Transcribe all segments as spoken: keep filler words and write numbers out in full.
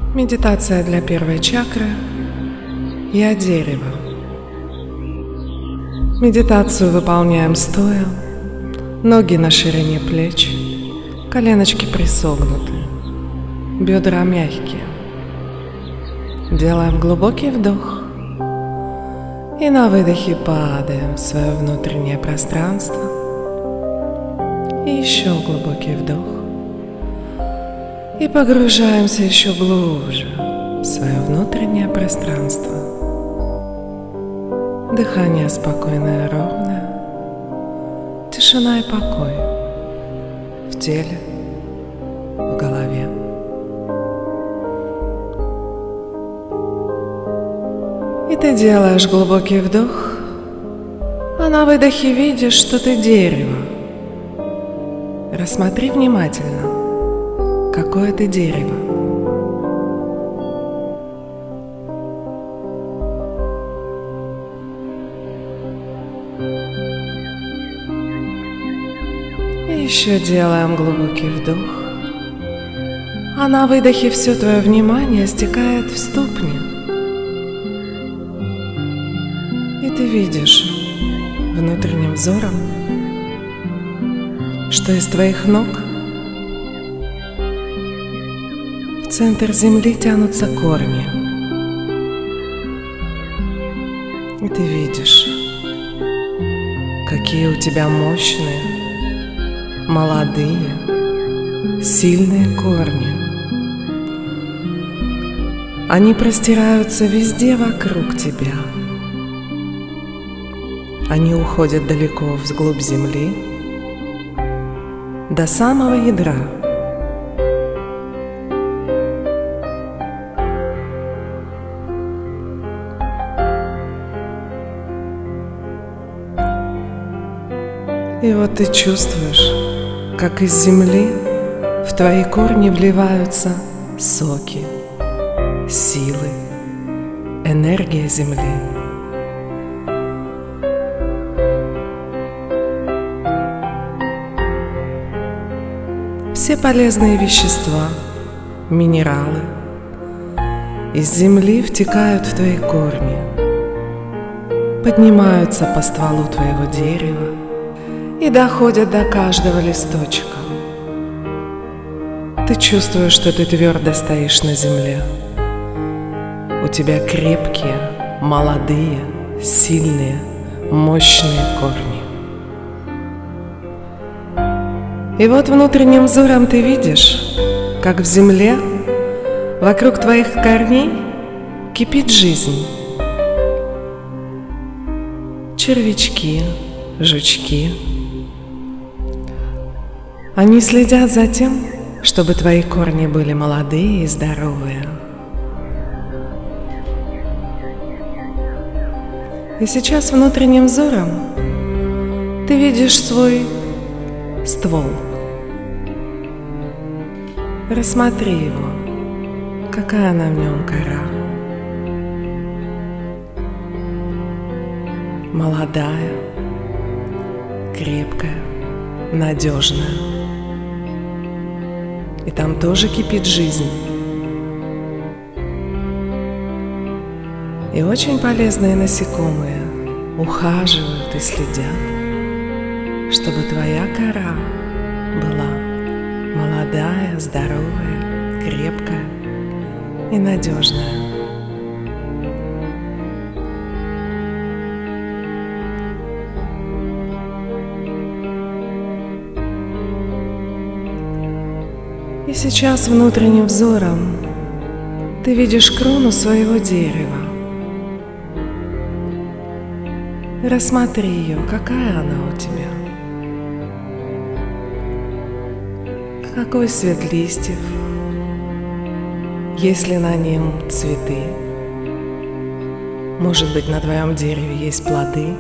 Медитация для первой чакры. Я дерево. Медитацию выполняем стоя, ноги на ширине плеч, коленочки присогнуты, бедра мягкие. Делаем глубокий вдох и на выдохе падаем в свое внутреннее пространство. И еще глубокий вдох. И погружаемся еще глубже в свое внутреннее пространство. Дыхание спокойное, ровное. Тишина и покой в теле, в голове. И ты делаешь глубокий вдох, а на выдохе видишь, что ты дерево. Рассмотри внимательно. Какое ты дерево? И еще делаем глубокий вдох, а на выдохе все твое внимание стекает в ступни. И ты видишь внутренним взором, что из твоих ног в центр земли тянутся корни. И ты видишь, какие у тебя мощные, молодые, сильные корни. Они простираются везде вокруг тебя. Они уходят далеко вглубь земли, до самого ядра. И вот ты чувствуешь, как из земли в твои корни вливаются соки, силы, энергия земли. Все полезные вещества, минералы из земли втекают в твои корни, поднимаются по стволу твоего дерева и доходят до каждого листочка. Ты чувствуешь, что ты твердо стоишь на земле. У тебя крепкие, молодые, сильные, мощные корни. И вот внутренним взором ты видишь, как в земле вокруг твоих корней кипит жизнь. Червячки, жучки. Они следят за тем, чтобы твои корни были молодые и здоровые. И сейчас внутренним взором ты видишь свой ствол. Рассмотри его, какая на нем кора. Молодая, крепкая, надежная. И там тоже кипит жизнь. И очень полезные насекомые ухаживают и следят, чтобы твоя кора была молодая, здоровая, крепкая и надежная. И сейчас внутренним взором ты видишь крону своего дерева. Рассмотри ее, какая она у тебя. Какой цвет листьев? Есть ли на нем цветы? Может быть, на твоем дереве есть плоды?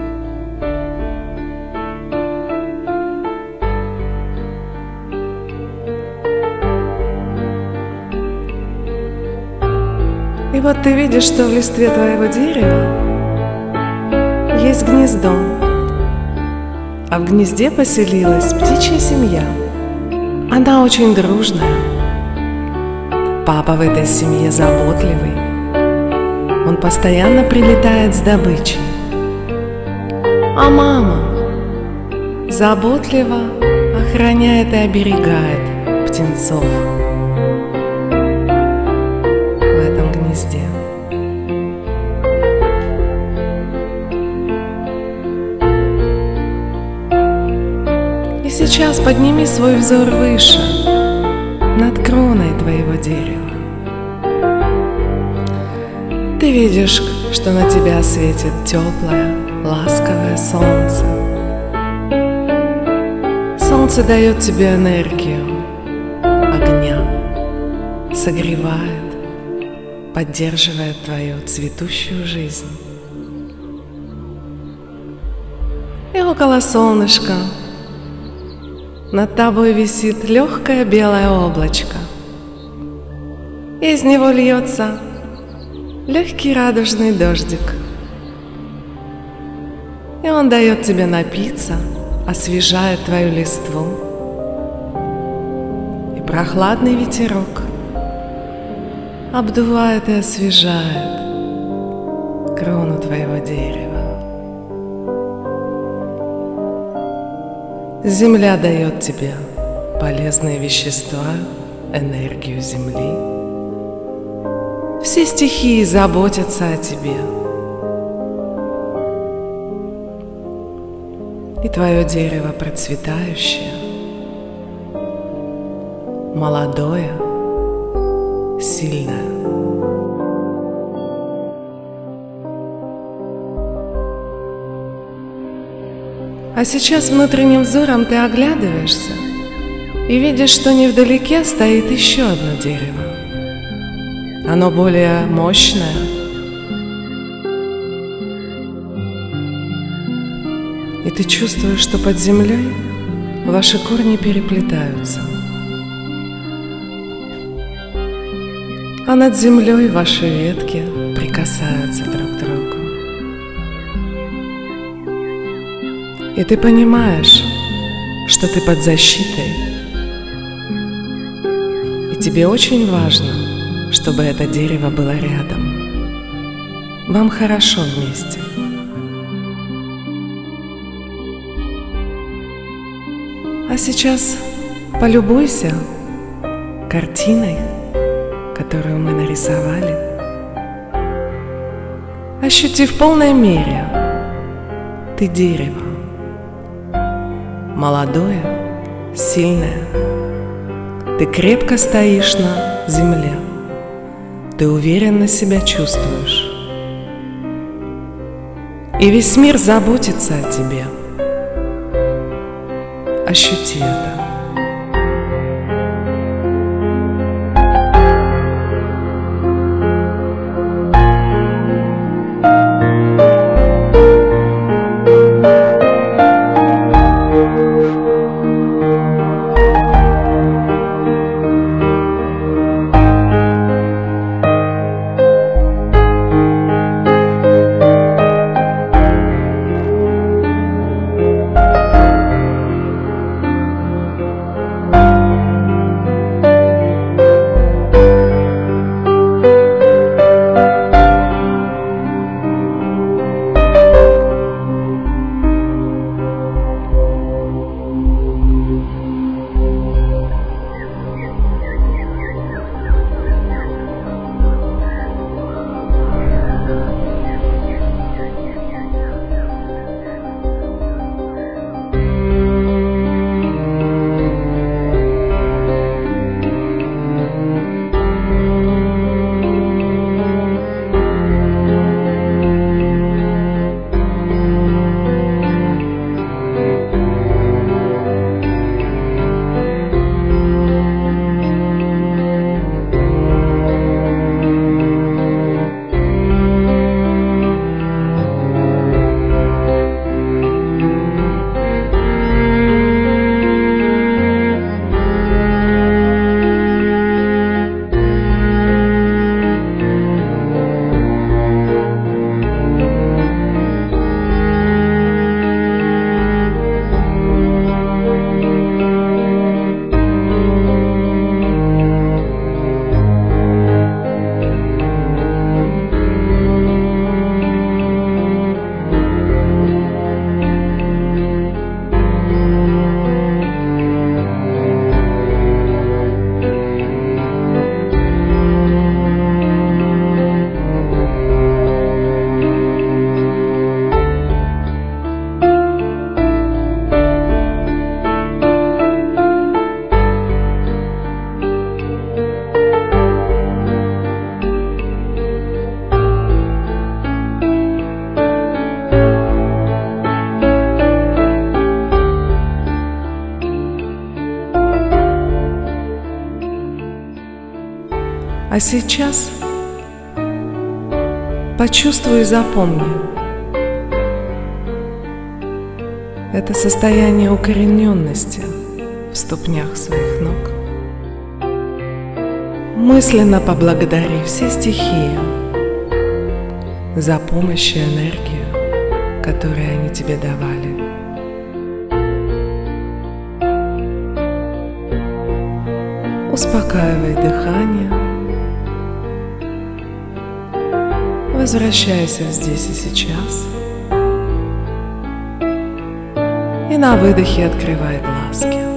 И вот ты видишь, что в листве твоего дерева есть гнездо, а в гнезде поселилась птичья семья. Она очень дружная. Папа в этой семье заботливый. Он постоянно прилетает с добычей. А мама заботливо охраняет и оберегает птенцов в этом гнезде. И сейчас подними свой взор выше, над кроной твоего дерева. Ты видишь, что на тебя светит теплое, ласковое солнце. Солнце дает тебе энергию огня, согревает, поддерживает твою цветущую жизнь. И около солнышка над тобой висит легкое белое облачко. Из него льется легкий радужный дождик. И он дает тебе напиться, освежает твою листву. И прохладный ветерок обдувает и освежает крону твоего дерева. Земля дает тебе полезные вещества, энергию земли. Все стихии заботятся о тебе. И твое дерево процветающее, молодое, сильное. А сейчас внутренним взором ты оглядываешься и видишь, что невдалеке стоит еще одно дерево. Оно более мощное. И ты чувствуешь, что под землей ваши корни переплетаются. А над землей ваши ветки прикасаются друг к другу. И ты понимаешь, что ты под защитой. И тебе очень важно, чтобы это дерево было рядом. Вам хорошо вместе. А сейчас полюбуйся картиной, которую мы нарисовали. Ощути в полной мере, ты дерево. Молодое, сильное. Ты крепко стоишь на земле. Ты уверенно себя чувствуешь. И весь мир заботится о тебе. Ощути это. А сейчас почувствуй и запомни. Это состояние укорененности в ступнях своих ног. Мысленно поблагодари все стихии за помощь и энергию, которые они тебе давали. Успокаивай дыхание. Возвращайся здесь и сейчас. И на выдохе открывай глазки.